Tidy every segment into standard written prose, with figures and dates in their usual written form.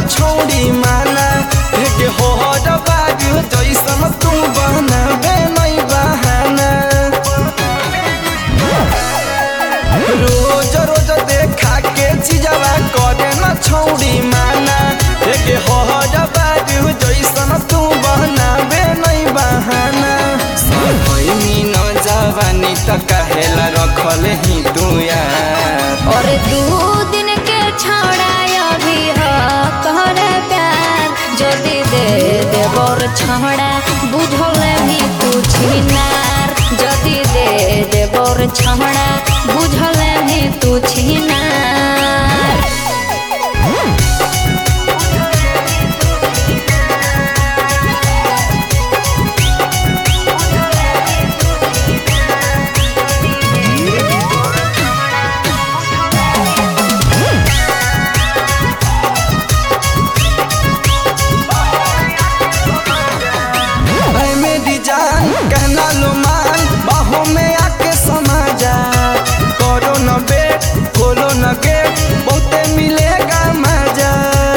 छोड़ी माना भेट हो बाजू जैसन तू बनाबे नहीं बहाना। रोज रोज देखा के चीजवा करे न छोड़ी माना भेट हो बाजू जैसन तू बनाबे नहीं बहाना। सही न जवानी त कहेला रखल ही तू यार। और 2 दिन के छोड़ा अभी हो कहरे प्यार जदि दे देवर छोड़ा बुझल भी तू छिनार। जदि दे देवर छोड़ा बुझल भी तू छिनार। कहना लो मान बाहों में आके समा जा। करो न बेट खोलो न गेट बहुते मिलेगा मजा।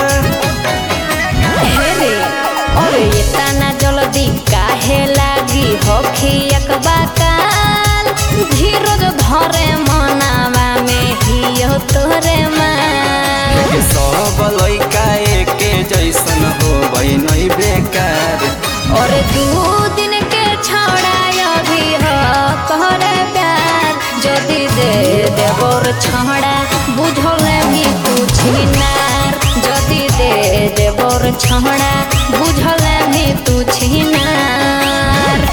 हेरे और ये तना जल्दी काहे लागी होखी अकबा काल। धीरज धरे मनावा में हियो तोरे मान। सब लइका एके जैसन होबै नहीं बेकार। और 2 दिन के छोड़ा अभी हो कहरे प्यार जदि दे देवर छोड़ा बुझल भी तू छिनार। जदि दे देवर छोड़ा बुझल भी तू छिनार।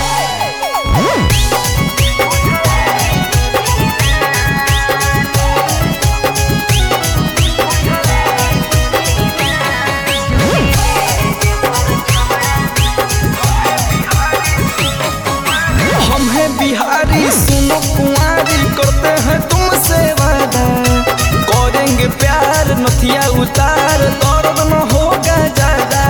बिहारी सुनो कुंवारी करते हैं तुमसे वादा। करेंगे प्यार नथिया उतार दर्द न होगा ज्यादा।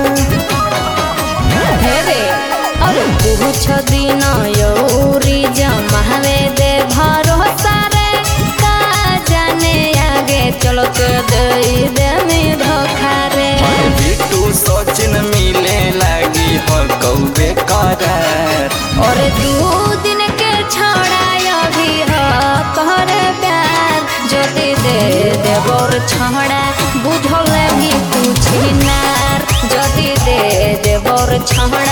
हेरे और कुछ दिन यौरी जमावे दे भरोसा रे। का जाने आगे चलो के दे में धोखा रे। बिट्टू सचिन मिले लागी हो कौबे करार। और 2 दिन के छोड़ा अभी हो कहरे प्यार जदि दे देवर छोड़ा बुझल भी तू छिनार। जदि दे देवर छोड़ा